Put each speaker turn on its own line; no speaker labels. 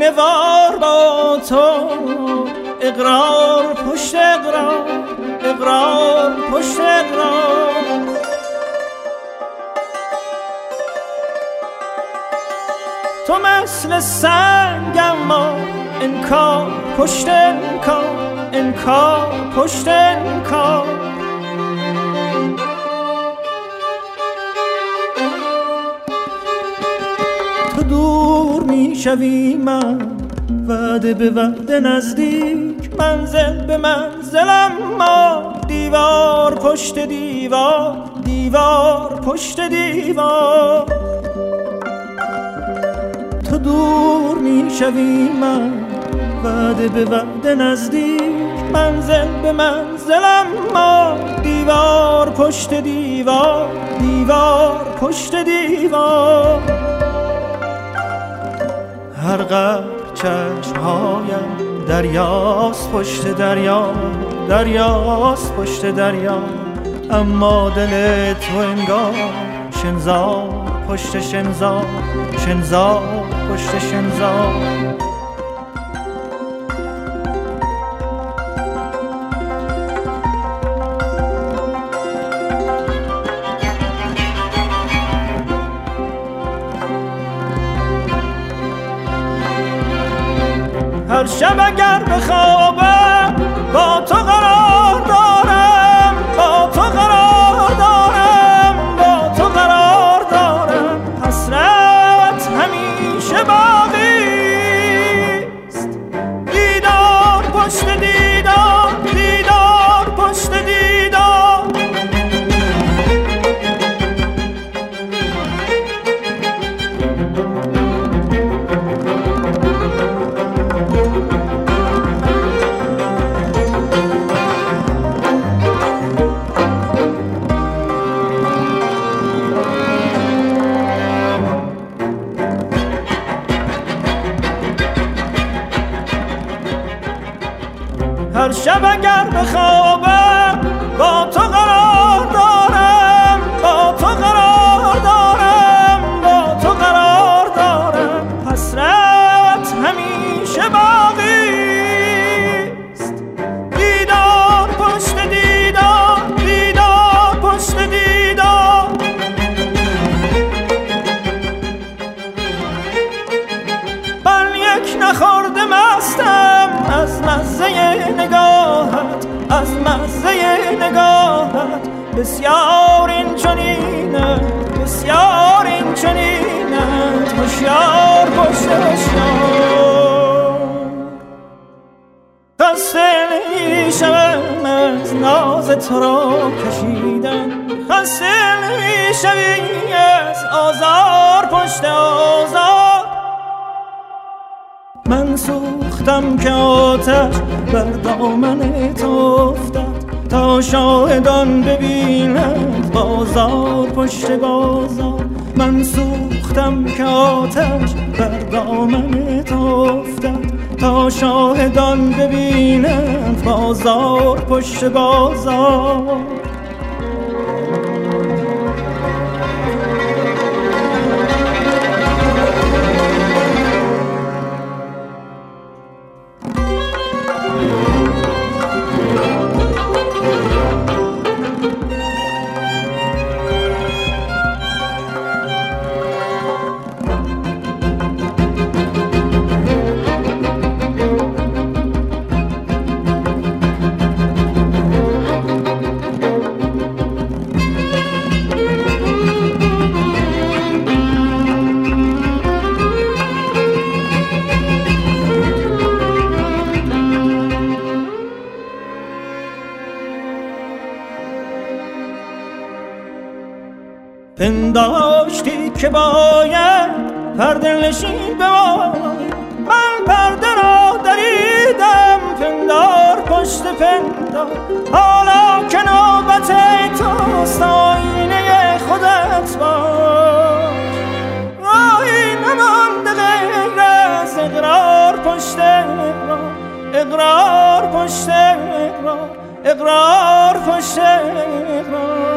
سینه وار با تو، اقرار پشت اقرار، اقرار پشت اقرار. تو مثل سنگ اما انکار پشت انکار، انکار پشت انکار. تو دور میشوی من وعده به وعده نزدیک، منزل به منزل اما دیوار پشت دیوار، دیوار پشت دیوار. تو دور میشوی من وعده به وعده نزدیک، منزل به منزل اما دیوار پشت دیوار، دیوار پشت دیوار. هر قدر چشمهایم دریاست پشت دریا، دریاست پشت دریا. اما دل تو انگار شنزار پشت شنزار، شنزار پشت شنزار. هر شب اگر بخوابم با تو قرار دارم، با تو قرار دارم، با تو قرار دارم. حسرت همیشه باقیست، دیدار پشت دیدار، دیدار پشت دیدار. هر شب اگر بخوابم با تو قرار دارم، با تو قرار دارم، با تو قرار دارم. حسرت همیشه باقیست، دیدار پشت دیدار، دیدار پشت دیدار. من یک نخورده مستم از مزه نگاهت، از مزه نگاهت. بسیار این چنینه، بسیار این چنینه. هوشیار پشت هوشیار. خسته نمیشوم از ناز تو را کشیدن، خسته نمیشوی از آزار پشت آزار. من سوختم که آتش بر دامن تو افتد، تا شاهدان ببینند بازار پشت بازار. من سوختم که آتش بر دامن تو افتد، تا شاهدان ببینند بازار پشت بازار. پنداشتی که باید پرده نشین بمانی، من پرده را دریدم پندار پشت پندار. حالا که نوبت توست آینه خودت باش، راهی نمانده غیر از اقرار پشت اقرار، اقرار پشت اقرار، اقرار پشت اقرار.